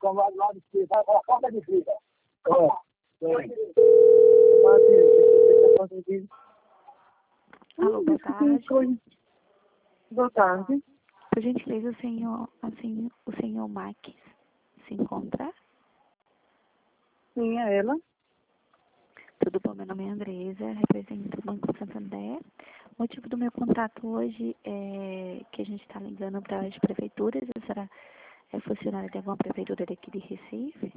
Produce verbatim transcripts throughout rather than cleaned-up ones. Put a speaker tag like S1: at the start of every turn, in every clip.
S1: lá do lado esquerdo, vai para a porta de vida.
S2: Alô, boa tarde.
S3: Boa tarde.
S2: Por gentileza, o senhor, assim, o senhor Max se encontra?
S3: Sim, é ela.
S2: Tudo bom? Meu nome é Andresa, represento o Banco Santander. O motivo do meu contato hoje é que a gente está ligando para as prefeituras. A senhora é funcionária de alguma prefeitura daqui de Recife?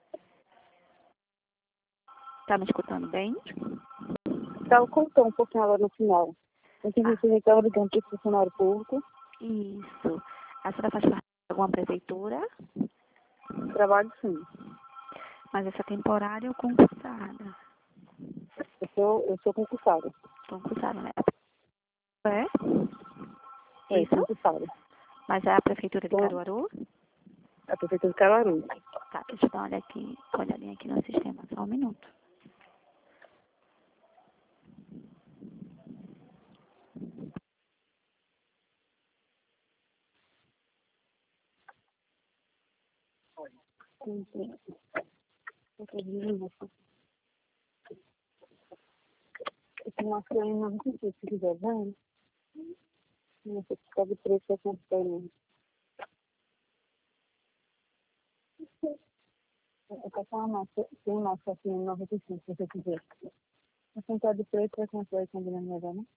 S2: Está me escutando bem?
S3: Ela cortou um pouquinho agora no final. Eu tinha que estava ligando para o funcionário público.
S2: Isso. A senhora faz parte de alguma prefeitura?
S3: Trabalho sim.
S2: Mas essa temporária ou concursada?
S3: Eu sou, eu sou concursada.
S2: Concursada, né? É?
S3: É,
S2: Isso?
S3: concursada.
S2: Mas é a prefeitura de
S3: Bom.
S2: Caruaru?
S3: A prefeitura de Caruaru.
S2: Tá, deixa eu dar uma olhada aqui, uma olhadinha aqui no sistema, só um minuto.
S3: Sim, sim. Eu tô dizendo isso. Eu tenho uma coisa, não sei se quiser, vem. Não sei se ficar de preço, eu comprei. Eu quero uma massa, tem uma massa aqui em noventa e cinco, se você quiser. Eu tenho de preço, eu comprei combinando melhor, né?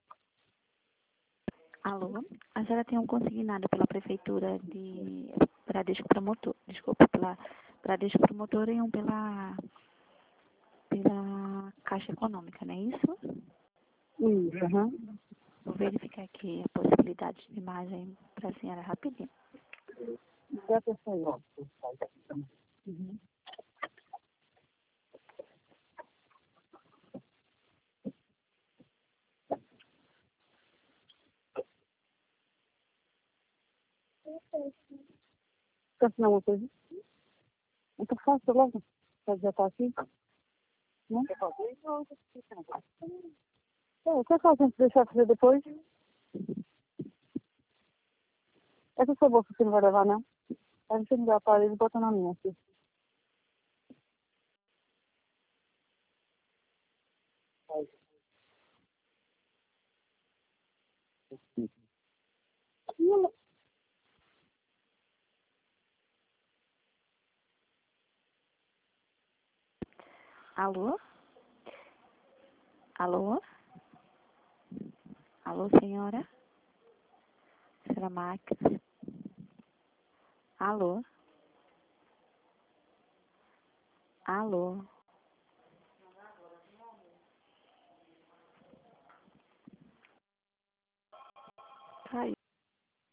S2: Alô? A senhora tem um consignado pela prefeitura de Bradesco Promotor, desculpa, pela Bradesco Promotor e um pela, pela Caixa Econômica, não é isso?
S3: Isso, aham.
S2: Vou verificar aqui a possibilidade de imagem para a senhora rapidinho.
S3: Dá pra sair. Uhum. Quer assinar uma coisa? Então faça logo. Pode já estar aqui? Não? Quer fazer? Não, é, quer fazer, deixar fazer depois? Essa sua bolsa você não vai levar, não? Aí você me dá a parede e bota na minha, aqui. Não,
S2: Alô? Alô? Alô, senhora? Senhora Max? Alô? Alô?